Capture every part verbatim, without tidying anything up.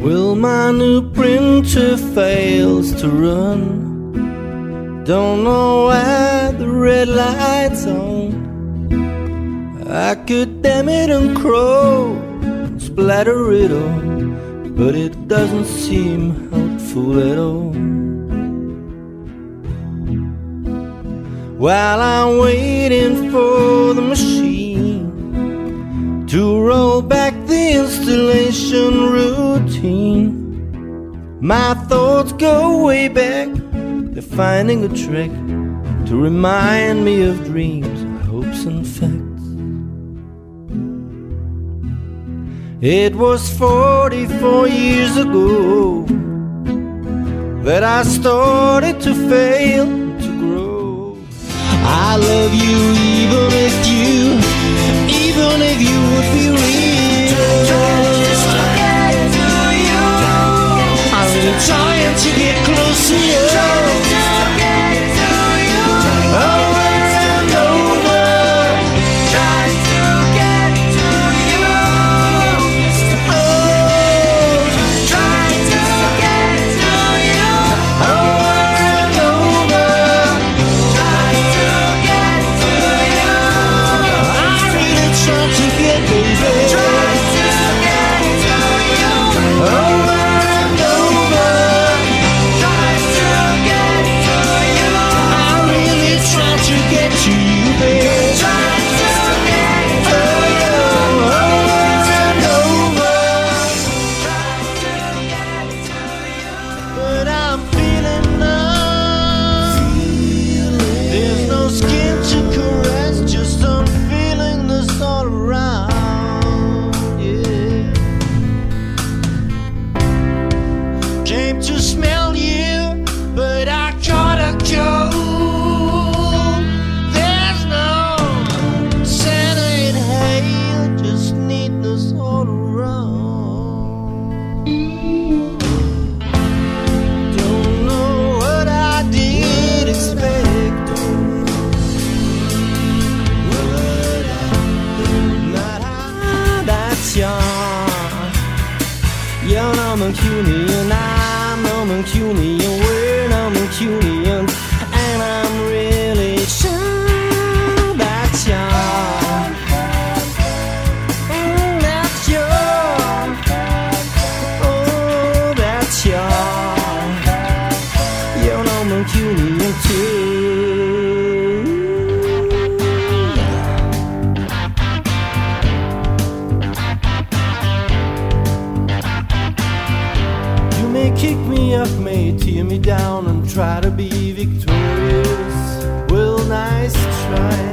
Well, my new printer fails to run. Don't know why the red light's on. I could damn it and crow, splatter it all, but it doesn't seem helpful at all. While I'm waiting for the machine to roll back the installation routine, my thoughts go way back. They're finding a trick to remind me of dreams, hopes and facts. It was forty-four years ago that I started to fail to grow. I love you even if you, even if you would be real. I'm really trying to get close to you. You're no Mancunian, I'm no Mancunian, we're no Mancunian, and I'm really sure that's you're, mm, that's you're, oh, that's you're, you're no Mancunian too. Kick me up, may tear me down and try to be victorious. Well, nice try.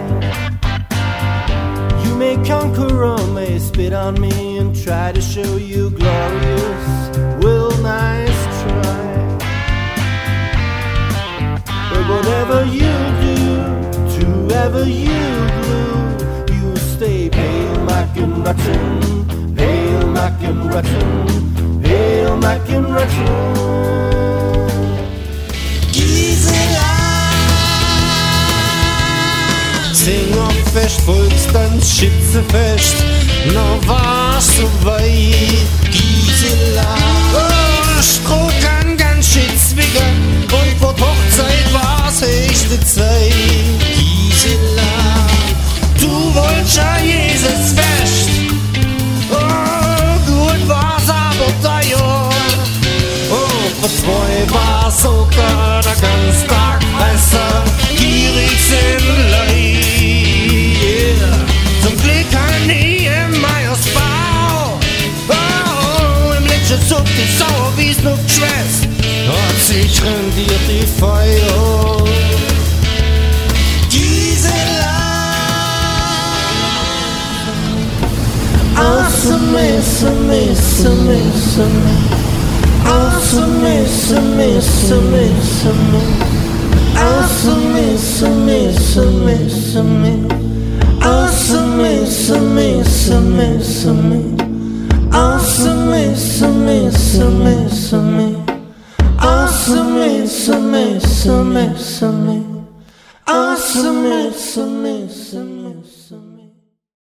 You may conquer or may spit on me and try to show you glorious. Well, nice try. But whatever you do, to whoever you glue, you stay pale, black and rotten, pale, black and rotten. Hail Mac and Russian Gisela. Sing auf Fest, Volkstanz, Schützefest, noch war's so weit, Gisela. Oh, Stroh kann ganz Schützwiger und vor Hochzeit war's echte Zeit, Gisela. Du wolltest ja Jesus Fest, oh, gut war's aber da ja. Oh, für zwei war's sogar der ganze Tag besser, gierig sind Leid. Yeah. Zum Glück kann ich im Meiersbau, oh, im letzten Zug die Sauer wie's noch geschwätzt, hat sich rendiert die Feuer. Awesome, awesome, awesome, awesome. Awesome, awesome, awesome, awesome. Awesome, awesome, awesome, awesome. Awesome, awesome, awesome, awesome. Awesome, awesome, awesome, awesome. Awesome, awesome, awesome, awesome. Awesome, awesome, awesome, awesome.